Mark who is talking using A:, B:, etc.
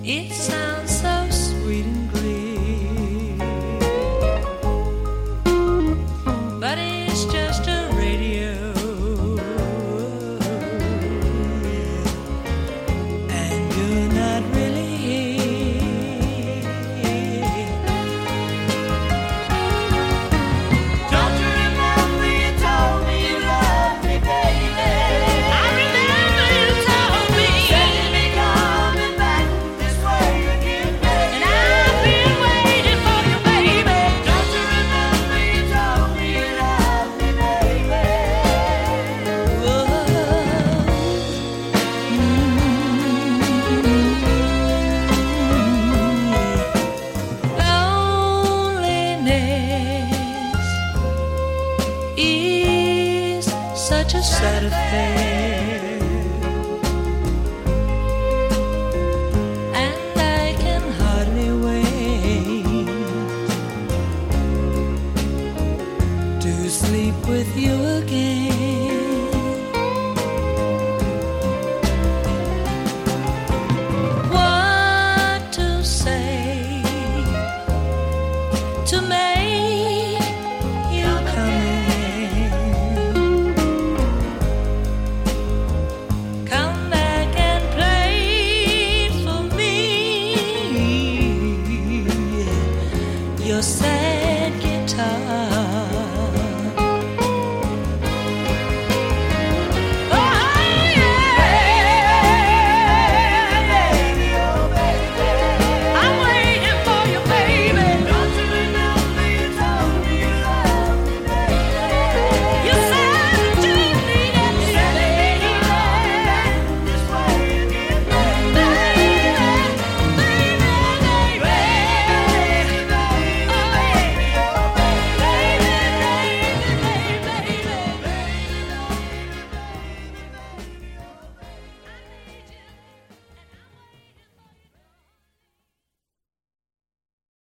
A: It sounds so sweet and clear, but it's just a radio, and you're not really here. Don't you remember you told me you loved me, baby? I remember you told me. Said you'd be coming back this way again, baby. And I've been waiting for you, baby. Don't you remember you told me you loved me, baby? Loneliness is such a sad affair.